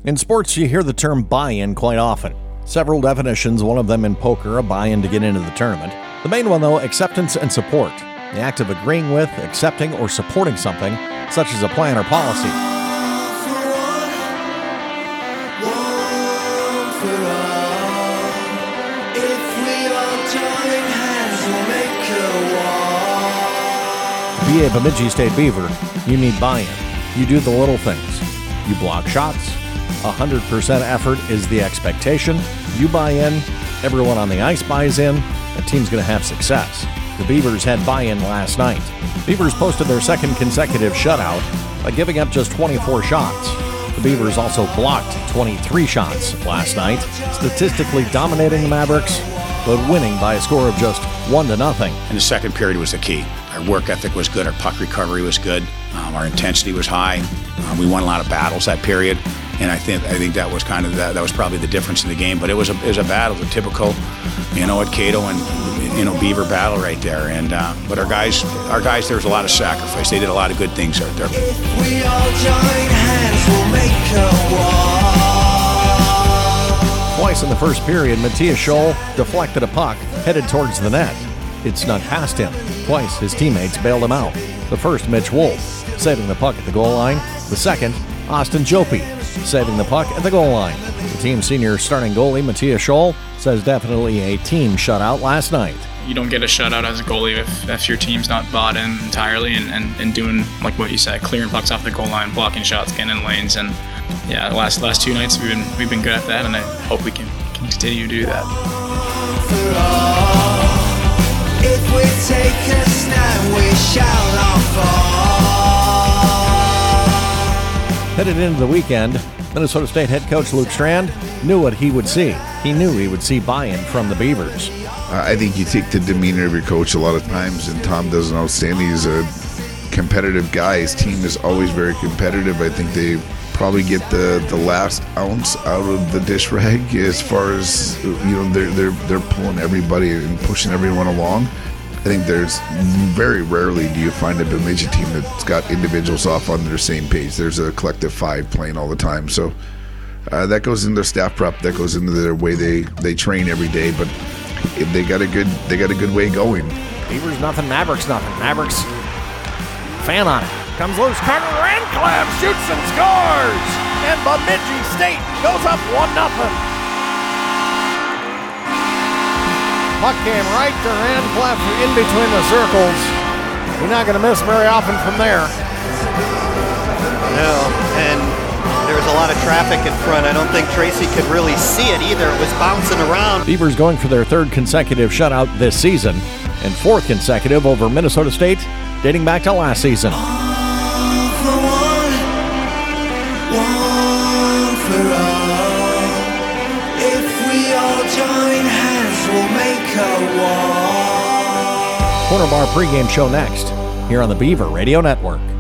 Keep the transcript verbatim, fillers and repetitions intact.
In sports, you hear the term buy-in quite often. Several definitions, one of them in poker, a buy-in to get into the tournament. The main one, though, acceptance and support. The act of agreeing with, accepting, or supporting something, such as a plan or policy. To be a Bemidji State Beaver, you need buy-in. You do the little things. You block shots. one hundred percent effort is the expectation. You buy in, everyone on the ice buys in, the team's going to have success. The Beavers had buy-in last night. Beavers posted their second consecutive shutout by giving up just twenty-four shots. The Beavers also blocked twenty-three shots last night, statistically dominating the Mavericks, but winning by a score of just one to nothing. And the second period was the key. Our work ethic was good, our puck recovery was good, um, our intensity was high. Um, we won a lot of battles that period. And I think I think that was kind of that, that was probably the difference in the game. But it was a it was a battle, a typical, you know, at Cato and you know Beaver battle right there. And uh, but our guys, our guys, there was a lot of sacrifice. They did a lot of good things out there. If we all join hands, we'll make a wall. Twice in the first period, Matthias Scholl deflected a puck headed towards the net. It snuck past him. Twice, his teammates bailed him out. The first, Mitch Wolf, saving the puck at the goal line. The second, Austin Jopi, saving the puck at the goal line. The team's senior starting goalie, Matthias Scholl, says definitely a team shutout last night. You don't get a shutout as a goalie if, if your team's not bought in entirely and, and, and doing, like what you said, clearing pucks off the goal line, blocking shots, getting in lanes. And yeah, the last last two nights we've been we've been good at that, and I hope we can, can continue to do that. If we take a stand, we shall not fall. Headed into the weekend, Minnesota State head coach Luke Strand knew what he would see. He knew he would see buy-in from the Beavers. I think you take the demeanor of your coach a lot of times, and Tom does an outstanding. He's a competitive guy. His team is always very competitive. I think they probably get the, the last ounce out of the dish rag as far as, you know, they're, they're, they're pulling everybody and pushing everyone along. I think there's very rarely do you find a Bemidji team that's got individuals off on their same page. There's a collective five playing all the time. So uh, that goes into their staff prep. That goes into their way they, they train every day. But they got a good they got a good way going. Beavers nothing, Mavericks nothing. Mavericks fan on it. Comes loose. Carter Rancliffe shoots and scores. And Bemidji State goes up one nothing. Puck came right to Rancliffe in between the circles. You're not going to miss very often from there. No, and there was a lot of traffic in front. I don't think Tracy could really see it either. It was bouncing around. Beavers going for their third consecutive shutout this season and fourth consecutive over Minnesota State dating back to last season. All for one, one for all. If we all join hands, we'll make a wall. Corner Bar pregame show next here on the Beaver Radio Network.